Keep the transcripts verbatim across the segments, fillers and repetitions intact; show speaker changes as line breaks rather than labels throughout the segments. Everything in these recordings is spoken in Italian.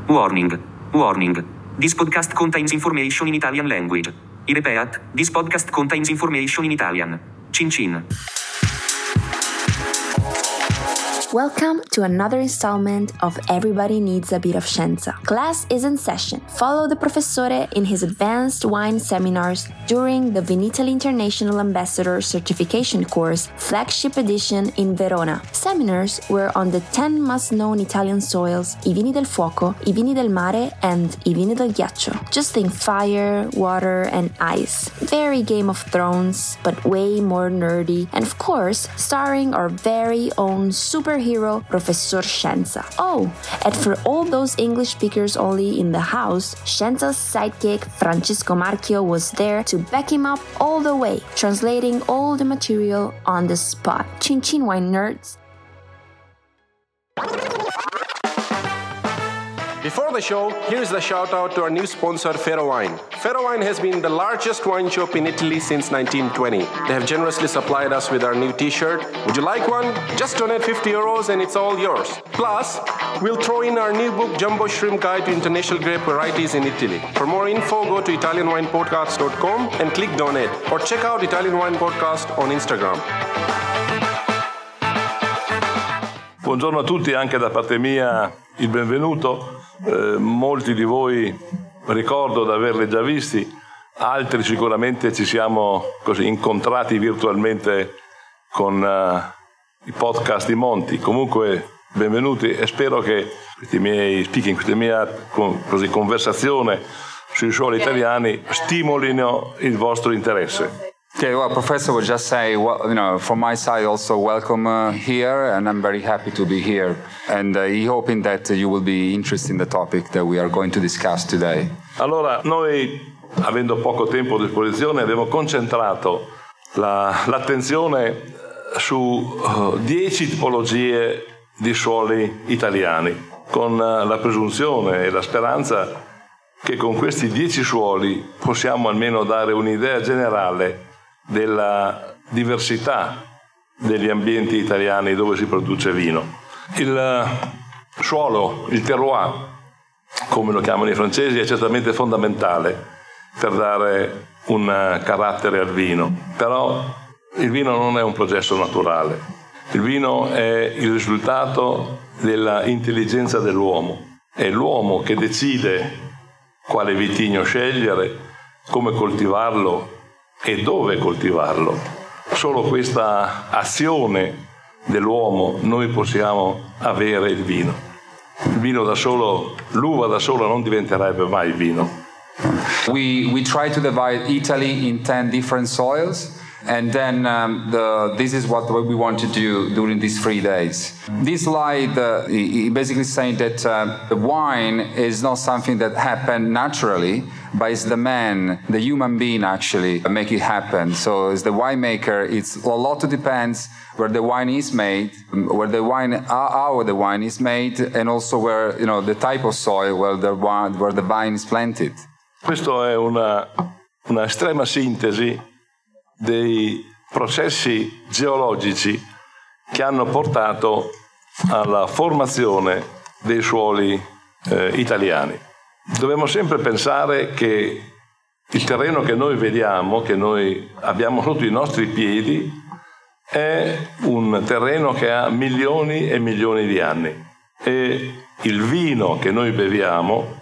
Warning. Warning. This podcast contains information in Italian language. I repeat, this podcast contains information in Italian. Cin cin.
Welcome to another installment of Everybody Needs a Bit of Scienza. Class is in session. Follow the Professore in his advanced wine seminars during the Vinitaly International Ambassador Certification Course Flagship Edition in Verona. Seminars were on the ten must-known Italian soils, i vini del fuoco, i vini del mare, and i vini del ghiaccio. Just think fire, water, and ice. Very Game of Thrones, but way more nerdy, and of course, starring our very own super hero, Professor Scienza. Oh, and for all those English speakers only in the house, Scienza's sidekick Francisco Marchio was there to back him up all the way, translating all the material on the spot. Cin cin, wine nerds!
Before the show, here is the shout out to our new sponsor, Fero Wine. Fero Wine has been the largest wine shop in Italy since nineteen twenty. They have generously supplied us with our new t-shirt. Would you like one? Just donate fifty euros and it's all yours. Plus, we'll throw in our new book, Jumbo Shrimp Guide to International Grape Varieties in Italy. For more info, go to italian wine podcast dot com and click donate. Or check out Italian Wine Podcast on Instagram.
Buongiorno a tutti, anche da parte mia il benvenuto. Eh, molti di voi ricordo di averli già visti, altri sicuramente ci siamo così incontrati virtualmente con uh, i podcast di Monti. Comunque benvenuti e spero che questi miei speaking, questa mia così, conversazione sui suoli italiani stimolino il vostro interesse.
Okay, well, Professor would just say, well, you know, from my side also welcome uh, here, and I'm very happy to be here, and uh, hoping that uh, you will be interested in the topic that we are going to discuss today.
Allora, noi, avendo poco tempo a disposizione, abbiamo concentrato la, l'attenzione su dieci uh, tipologie di suoli italiani, con uh, la presunzione e la speranza che con questi dieci suoli possiamo almeno dare un'idea generale della diversità degli ambienti italiani dove si produce vino. Il suolo, il terroir, come lo chiamano i francesi, è certamente fondamentale per dare un carattere al vino, però il vino non è un processo naturale. Il vino è il risultato della intelligenza dell'uomo. È l'uomo che decide quale vitigno scegliere, come coltivarlo e dove coltivarlo. Solo questa azione dell'uomo noi possiamo avere il vino. Il vino da solo, l'uva da sola non diventerebbe mai vino.
We we try to divide Italy in ten different soils. And then um, the, this is what we want to do during these three days. This slide uh, basically saying that uh, the wine is not something that happened naturally, but it's the man, the human being actually make it happen. So as the winemaker, it's a lot depends where the wine is made, where the wine, how the wine is made, and also where, you know, the type of soil where the wine, where the vine is planted.
Questo è una, una estrema sintesi dei processi geologici che hanno portato alla formazione dei suoli eh, italiani. Dobbiamo sempre pensare che il terreno che noi vediamo, che noi abbiamo sotto i nostri piedi, è un terreno che ha milioni e milioni di anni e il vino che noi beviamo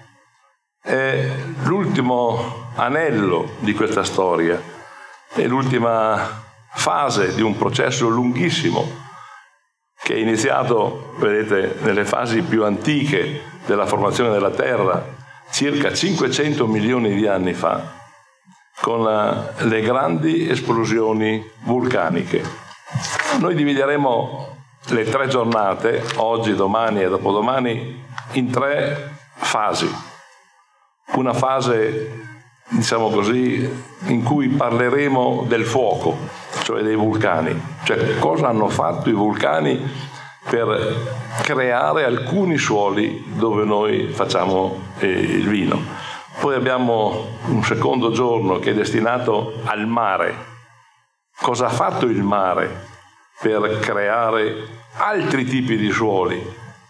è l'ultimo anello di questa storia. È l'ultima fase di un processo lunghissimo che è iniziato, vedete, nelle fasi più antiche della formazione della Terra, circa cinquecento milioni di anni fa, con le grandi esplosioni vulcaniche. Noi divideremo le tre giornate, oggi, domani e dopodomani, in tre fasi. Una fase, diciamo così, in cui parleremo del fuoco, cioè dei vulcani, cioè cosa hanno fatto i vulcani per creare alcuni suoli dove noi facciamo eh, il vino. Poi abbiamo un secondo giorno che è destinato al mare. Cosa ha fatto il mare per creare altri tipi di suoli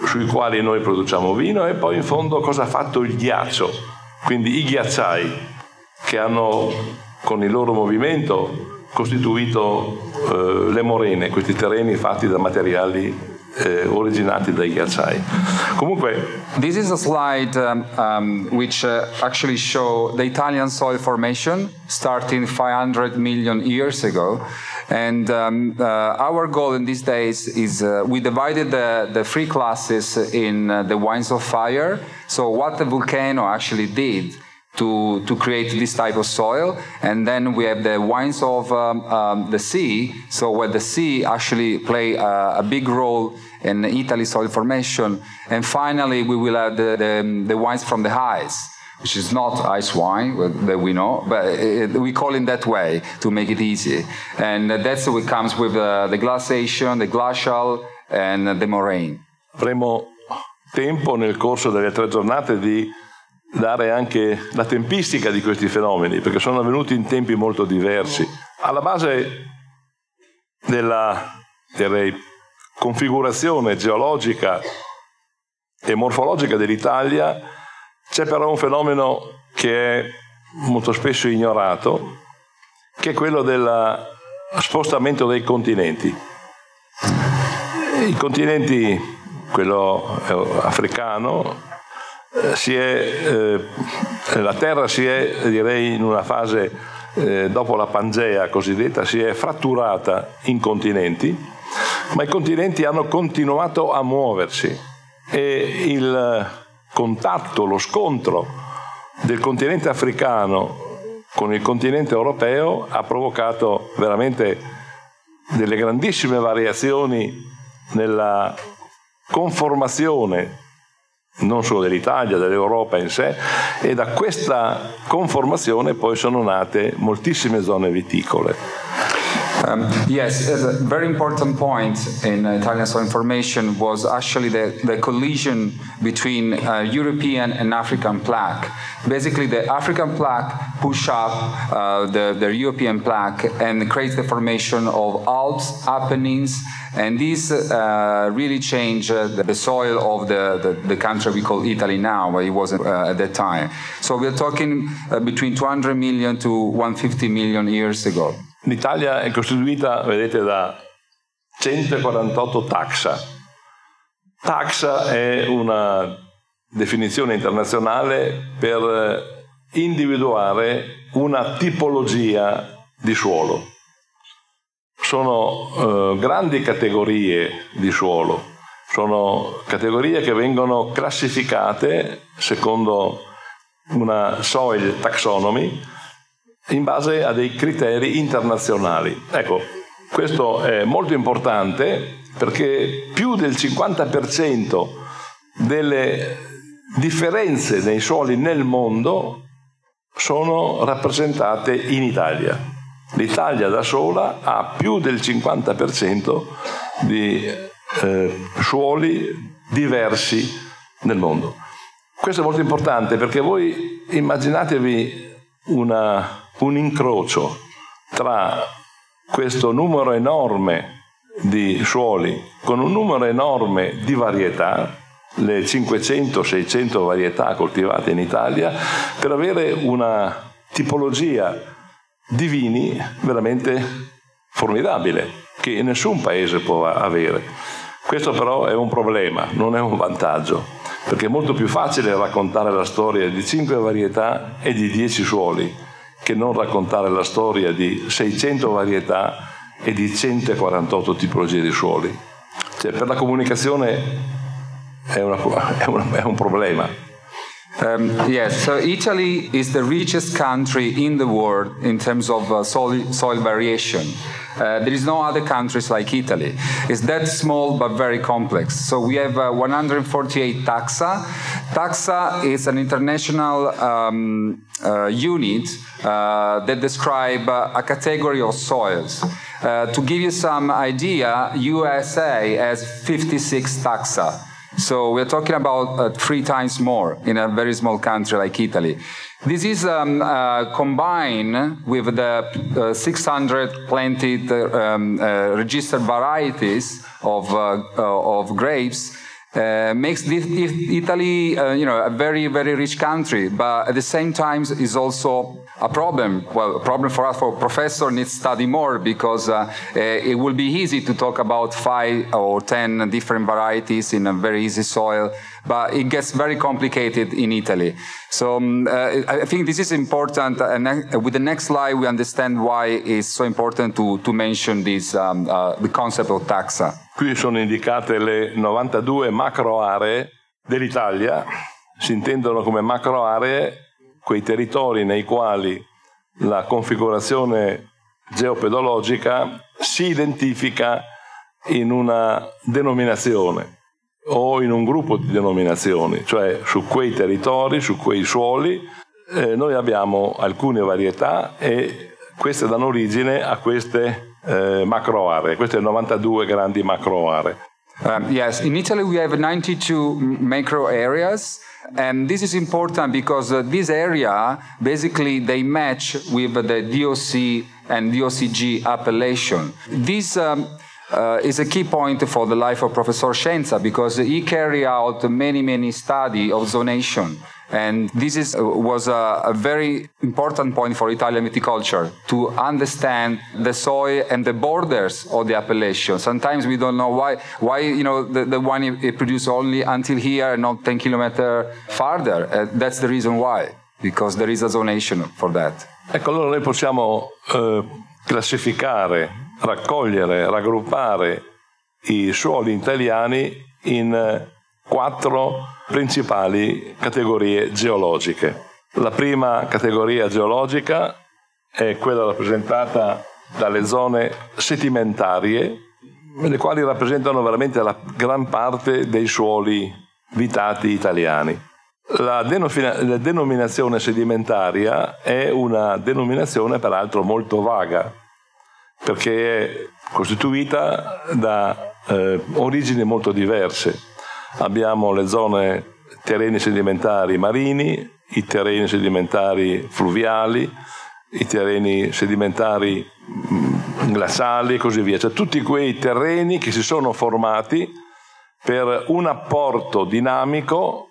sui quali noi produciamo vino, e poi in fondo cosa ha fatto il ghiaccio, quindi i ghiacciai che hanno con il loro movimento costituito eh, le morene, questi terreni fatti da materiali eh, originati dai ghiacciai. Comunque,
this is a slide um, um, which uh, actually show the Italian soil formation starting five hundred million years ago. And um, uh, our goal in these days is uh, we divided the, the three classes in uh, the wines of fire. So what the volcano actually did to, to create this type of soil. And then we have the wines of um, um, the sea. So where the sea actually play a, a big role in Italy soil formation. And finally, we will have the, the, the wines from the ice, which is not ice wine that we know, but it, we call it that way to make it easy. And that's what comes with uh, the glaciation, the glacial, and the moraine.
Avremo tempo nel corso delle tre giornate di dare anche la tempistica di questi fenomeni, perché sono avvenuti in tempi molto diversi. Alla base della, direi, configurazione geologica e morfologica dell'Italia c'è però un fenomeno che è molto spesso ignorato, che è quello del spostamento dei continenti. I continenti, quello africano, si è, eh, la Terra si è, direi, in una fase eh, dopo la Pangea cosiddetta, si è fratturata in continenti, ma i continenti hanno continuato a muoversi e il contatto, lo scontro del continente africano con il continente europeo ha provocato veramente delle grandissime variazioni nella conformazione non solo dell'Italia, dell'Europa in sé, e da questa conformazione poi sono nate moltissime zone viticole.
Um, yes, a very important point in uh, Italian soil formation was actually the, the collision between uh, European and African plaque. Basically, the African plaque push up uh, the, the European plaque and creates the formation of Alps, Apennines, and these uh, really changed uh, the soil of the, the, the country we call Italy now, but it wasn't uh, at that time. So we're talking uh, between two hundred million to one hundred fifty million years ago.
L'Italia è costituita, vedete, da centoquarantotto taxa. Taxa è una definizione internazionale per individuare una tipologia di suolo. Sono eh, grandi categorie di suolo, sono categorie che vengono classificate secondo una soil taxonomy in base a dei criteri internazionali. Ecco, questo è molto importante perché più del cinquanta per cento delle differenze nei suoli nel mondo sono rappresentate in Italia. L'Italia da sola ha più del cinquanta per cento di eh, suoli diversi nel mondo. Questo è molto importante perché voi immaginatevi una un incrocio tra questo numero enorme di suoli con un numero enorme di varietà, le cinquecento seicento varietà coltivate in Italia, per avere una tipologia di vini veramente formidabile che nessun paese può avere. Questo però è un problema, non è un vantaggio, perché è molto più facile raccontare la storia di cinque varietà e di dieci suoli che non raccontare la storia di seicento varietà e di centoquarantotto tipologie di suoli. Cioè, per la comunicazione è, una, è, un, è un problema.
Um, yes, so Italy is the richest country in the world in terms of uh, soil, soil variation. Uh, there is no other countries like Italy. It's that small but very complex. So we have uh, one hundred forty-eight taxa. Taxa is an international um, uh, unit uh, that describe uh, a category of soils. Uh, to give you some idea, U S A has fifty-six taxa. So we're talking about uh, three times more in a very small country like Italy. This is um, uh, combined with the uh, six hundred planted uh, um, uh, registered varieties of, uh, uh, of grapes, uh, makes this, this Italy, uh, you know, a very, very rich country, but at the same time is also a problem. Well, a problem for us, for professor needs to study more because uh, uh, it will be easy to talk about five or ten different varieties in a very easy soil, but it gets very complicated in Italy. So um, uh, I think this is important, and uh, with the next slide we understand why it's so important to, to mention this, um, uh, the concept of taxa.
Qui sono indicate le novantadue macro aree dell'Italia, si intendono come macro aree quei territori nei quali la configurazione geopedologica si identifica in una denominazione o in un gruppo di denominazioni, cioè su quei territori, su quei suoli, eh, noi abbiamo alcune varietà e queste danno origine a queste eh, macro aree, queste novantadue grandi macro aree.
Um, yes, in Italy we have ninety-two macro areas. And this is important because uh, this area, basically, they match with the D O C and D O C G appellation. This um, uh, is a key point for the life of Professor Scienza because he carried out many, many studies of zonation. And this is, uh, was a, a very important point for Italian viticulture, to understand the soil and the borders of the appellation. Sometimes we don't know why, why you know, the, the wine is produced only until here and not ten kilometers farther. Uh, that's the reason why, because there is a zonation for that.
Ecco, allora noi possiamo eh, classificare, raccogliere, raggruppare i suoli italiani in eh, quattro principali categorie geologiche. La prima categoria geologica è quella rappresentata dalle zone sedimentarie, le quali rappresentano veramente la gran parte dei suoli vitati italiani. La, denofina- la denominazione sedimentaria è una denominazione peraltro molto vaga, perché è costituita da eh, origini molto diverse. Abbiamo le zone terreni sedimentari marini, i terreni sedimentari fluviali, i terreni sedimentari glaciali e così via. Cioè tutti quei terreni che si sono formati per un apporto dinamico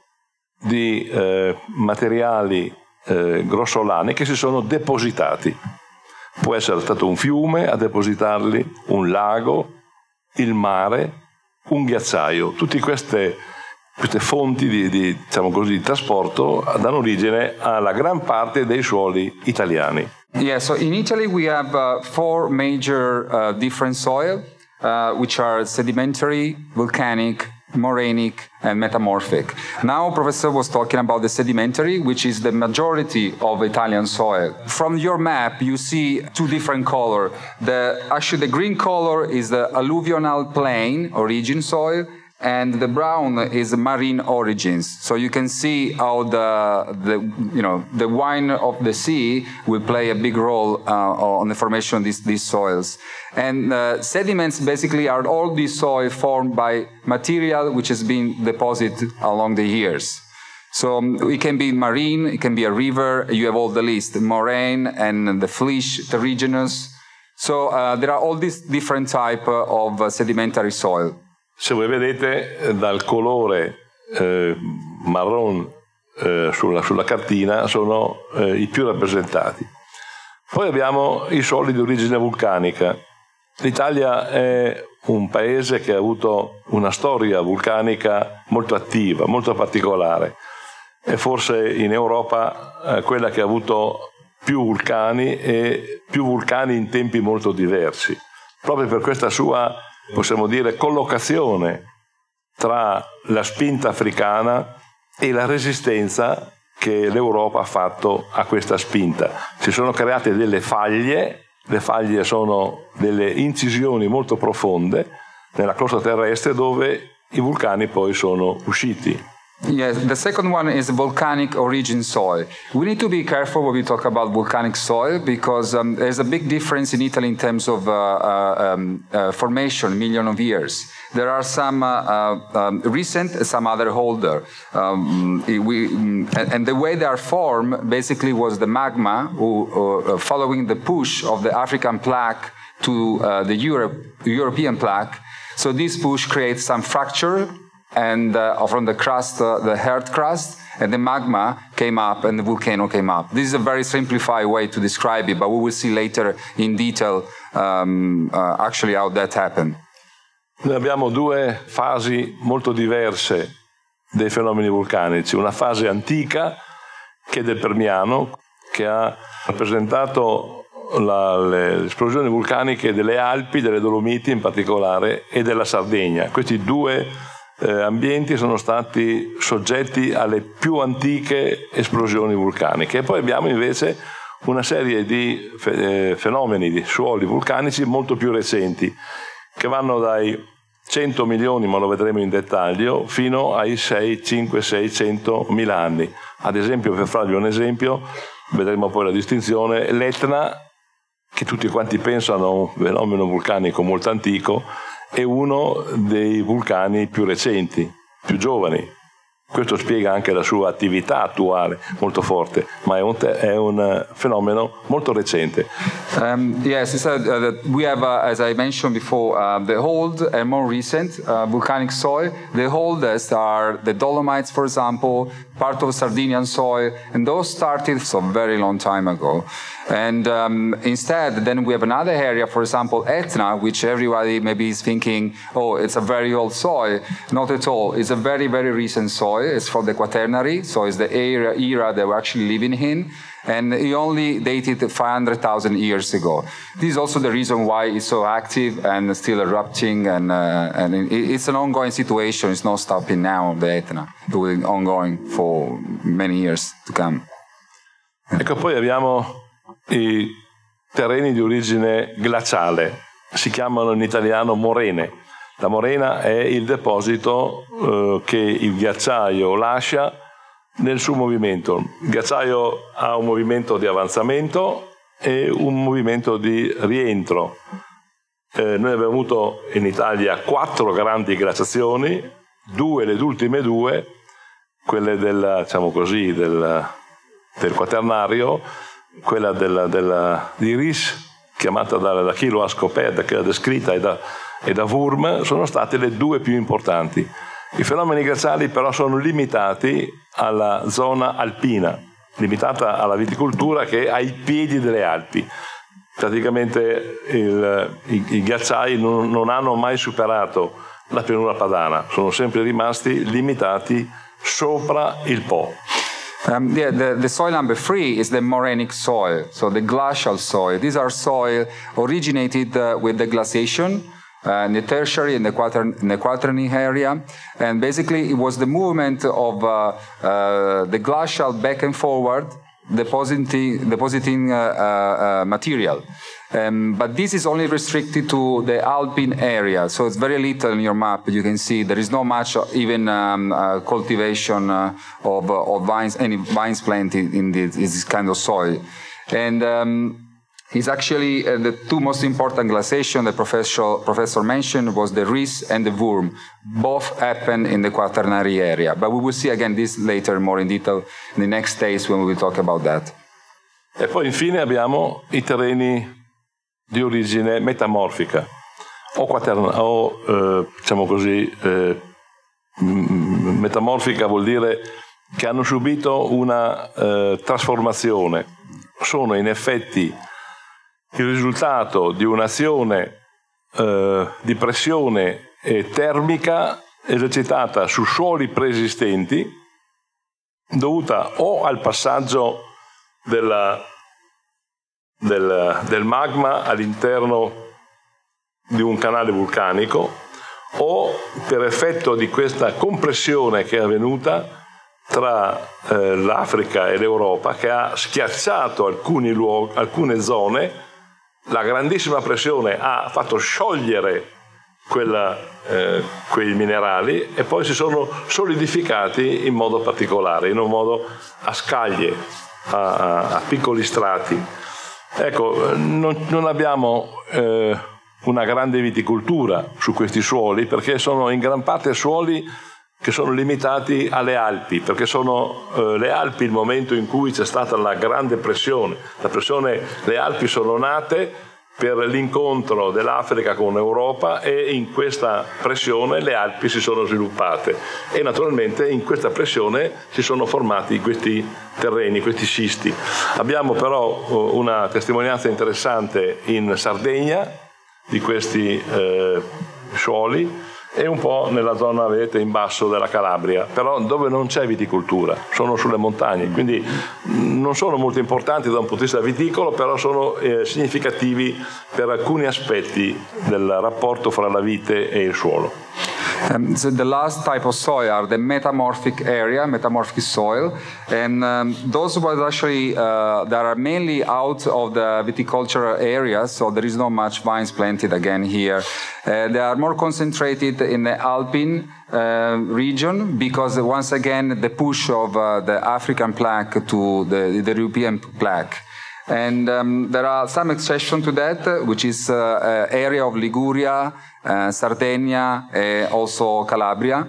di eh, materiali eh, grossolani che si sono depositati. Può essere stato un fiume a depositarli, un lago, il mare, un ghiacciaio. Tutte queste, queste fonti di, di, diciamo così, di trasporto danno origine alla gran parte dei suoli italiani.
Yeah, so in Italy we have uh, four major uh, different soil, uh, which are sedimentary, volcanic, morainic, and metamorphic. Now, Professor was talking about the sedimentary, which is the majority of Italian soil. From your map, you see two different colors. The, actually, the green color is the alluvional plain origin soil, and the brown is marine origins. So you can see how the, the you know the wine of the sea will play a big role uh, on the formation of these, these soils. And uh, sediments basically are all these soil formed by material which has been deposited along the years. So um, it can be marine, it can be a river, you have all the list, the moraine and the flysch, terrigenous. So uh, there are all these different type of uh, sedimentary soil.
Se voi vedete dal colore eh, marron eh, sulla, sulla cartina sono eh, i più rappresentati. Poi abbiamo i suoli di origine vulcanica. L'Italia è un paese che ha avuto una storia vulcanica molto attiva, molto particolare. È forse in Europa eh, quella che ha avuto più vulcani e più vulcani in tempi molto diversi. Proprio per questa sua, possiamo dire, collocazione tra la spinta africana e la resistenza che l'Europa ha fatto a questa spinta. Si sono create delle faglie, le faglie sono delle incisioni molto profonde nella crosta terrestre dove i vulcani poi sono usciti.
Yes, the second one is volcanic origin soil. We need to be careful when we talk about volcanic soil because um, there's a big difference in Italy in terms of uh, uh, um, uh, formation, million of years. There are some uh, uh, um, recent, some other older. Um, we, and, and the way they are formed basically was the magma who, uh, following the push of the African plaque to uh, the Europe, European plaque. So this push creates some fracture and uh, from the crust, uh, the earth crust, and the magma came up and the volcano came up. This is a very simplified way to describe it, but we will see later in detail um, uh, actually how that happened.
Noi abbiamo due fasi molto diverse dei fenomeni vulcanici. Una fase antica, che è del Permiano, che ha rappresentato la, le esplosioni vulcaniche delle Alpi, delle Dolomiti in particolare, e della Sardegna. Questi due eh, ambienti sono stati soggetti alle più antiche esplosioni vulcaniche. E poi abbiamo invece una serie di fe- eh, fenomeni di suoli vulcanici molto più recenti, che vanno dai cento milioni, ma lo vedremo in dettaglio, fino ai sei, cinque, seicento mila anni. Ad esempio, per farvi un esempio, vedremo poi la distinzione, l'Etna, che tutti quanti pensano a un fenomeno vulcanico molto antico, è uno dei vulcani più recenti, più giovani. Questo spiega anche la sua attività attuale molto forte, ma è un, te- è un fenomeno molto recente.
Um, yes, it's a, uh, that we have, uh, as I mentioned before, uh, the old and more recent uh, volcanic soil. The oldest are the Dolomites, for example, part of Sardinian soil, and those started so very long time ago. And um, instead, then we have another area, for example, Etna, which everybody maybe is thinking, oh, it's a very old soil. Not at all. It's a very, very recent soil. It's from the Quaternary, so it's the era, era that we're actually living in. And it only dated five hundred thousand years ago. This is also the reason why it's so active and still erupting, and, uh, and it, it's an ongoing situation. It's not stopping now, the Etna. It will be ongoing for many years to come.
Ecco, poi abbiamo i terreni di origine glaciale, si chiamano in italiano morene. La morena è il deposito eh, che il ghiacciaio lascia nel suo movimento. Il ghiacciaio ha un movimento di avanzamento e un movimento di rientro. Eh, noi abbiamo avuto in Italia quattro grandi glaciazioni, due, le ultime due, quelle del, diciamo così, del, del Quaternario, quella della, della, di Ries, chiamata da, da chi lo ha scoperta, che l'ha descritta, e da, e da Wurm, sono state le due più importanti. I fenomeni glaciali però sono limitati alla zona alpina, limitata alla viticoltura che è ai piedi delle Alpi. Praticamente il, i, i ghiacciai non, non hanno mai superato la pianura padana, sono sempre rimasti limitati sopra il Po.
Um, yeah, the, the soil number three is the morenic soil, so the glacial soil. These are soil originated uh, with the glaciation uh, in the tertiary and the, quatern- in the quaternary area, and basically it was the movement of uh, uh, the glacial back and forward, depositing, depositing uh, uh, uh, material. Um, but this is only restricted to the alpine area, so it's very little on your map. You can see there is not much even um, uh, cultivation uh, of, uh, of vines, any vines planted in this, in this kind of soil. And um, it's actually uh, the two most important glaciations the professor, professor mentioned was the Ries and the Wurm. Both happen in the Quaternary area, but we will see again this later more in detail in the next days when we will talk about that.
E poi infine abbiamo i terreni di origine metamorfica o, quaterna, o eh, diciamo così eh, metamorfica vuol dire che hanno subito una eh, trasformazione, sono in effetti il risultato di un'azione eh, di pressione eh, termica esercitata su suoli preesistenti dovuta o al passaggio della Del, del magma all'interno di un canale vulcanico o per effetto di questa compressione che è avvenuta tra eh, l'Africa e l'Europa, che ha schiacciato alcuni luoghi, alcune zone. La grandissima pressione ha fatto sciogliere quella, eh, quei minerali e poi si sono solidificati in modo particolare, in un modo a scaglie, a, a, a piccoli strati. Ecco, non, non abbiamo eh, una grande viticoltura su questi suoli, perché sono in gran parte suoli che sono limitati alle Alpi, perché sono eh, le Alpi il momento in cui c'è stata la grande pressione. La pressione, le Alpi sono nate per l'incontro dell'Africa con l'Europa, e in questa pressione le Alpi si sono sviluppate e naturalmente in questa pressione si sono formati questi terreni, questi scisti. Abbiamo però una testimonianza interessante in Sardegna di questi eh, suoli, e un po' nella zona, vedete, in basso della Calabria, però dove non c'è viticoltura, sono sulle montagne, quindi non sono molto importanti da un punto di vista viticolo, però sono eh, significativi per alcuni aspetti del rapporto fra la vite e il suolo.
Um, so the last type of soil are the metamorphic area, metamorphic soil, and um, those were actually uh, that are mainly out of the viticultural areas, so there is not much vines planted again here. Uh, they are more concentrated in the Alpine uh, region because once again the push of uh, the African plaque to the, the European plaque. And um, there are some exceptions to that, which is uh, uh, area of Liguria, uh, Sardinia, uh, also Calabria.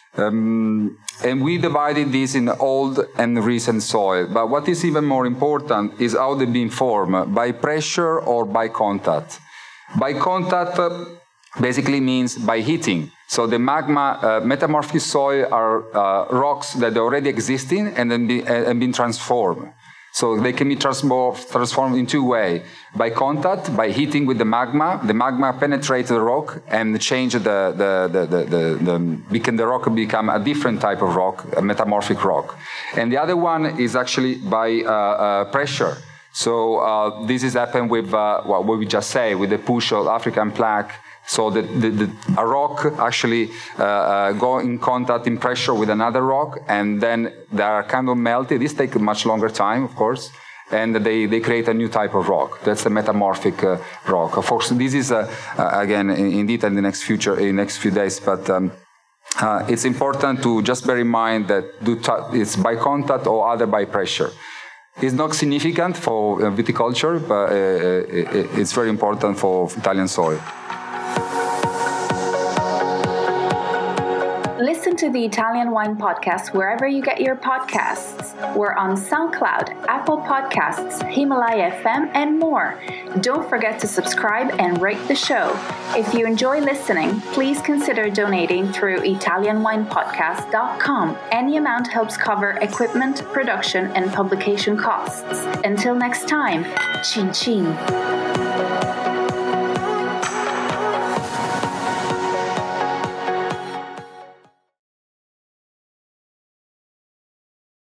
Um, and we divided this in old and recent soil. But what is even more important is how they've been formed, by pressure or by contact. By contact uh, basically means by heating. So the magma, uh, metamorphic soil are uh, rocks that are already existing and then be, uh, and been transformed. So they can be transformed, transformed in two ways. By contact, by heating with the magma. The magma penetrates the rock and change the, the, the, the, the, the, can the rock become a different type of rock, a metamorphic rock. And the other one is actually by uh, uh, pressure. So uh, this is happened with uh, what we just say, with the push of African plaque. So the, the, the, a rock actually uh, uh, go in contact in pressure with another rock, and then they are kind of melted. This takes much longer time, of course, and they, they create a new type of rock. That's the metamorphic uh, rock. Of course, this is, uh, uh, again, in, in detail in the next future, in the next few days, but um, uh, it's important to just bear in mind that do it's by contact or other by pressure. It's not significant for uh, viticulture, but uh, it, it's very important for Italian soil.
Listen to the Italian Wine Podcast wherever you get your podcasts. We're on SoundCloud, Apple Podcasts, Himalaya F M, and more. Don't forget to subscribe and rate the show. If you enjoy listening, please consider donating through Italian Wine Podcast dot com. Any amount helps cover equipment, production, and publication costs. Until next time, cin cin.